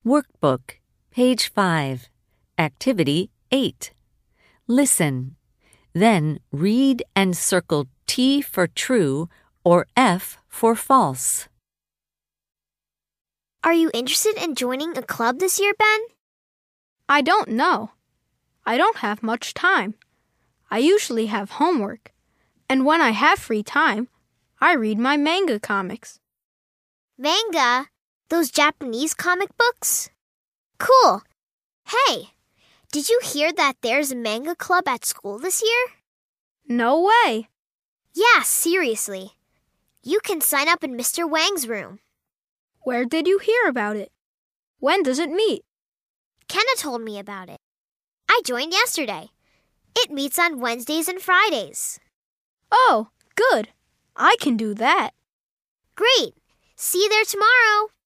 Workbook, page 5, Activity 8. Listen. Then read and circle T for true or F for false. Are you interested in joining a club this year, Ben? I don't know. I don't have much time. I usually have homework. And when I have free time, I read my manga comics. Manga? Those Japanese comic books? Cool. Hey, did you hear that there's a manga club at school this year? No way. Yeah, seriously. You can sign up in Mr. Wang's room. Where did you hear about it? When does it meet? Kenna told me about it. I joined yesterday. It meets on Wednesdays and Fridays. Oh, good. I can do that. Great. See you there tomorrow.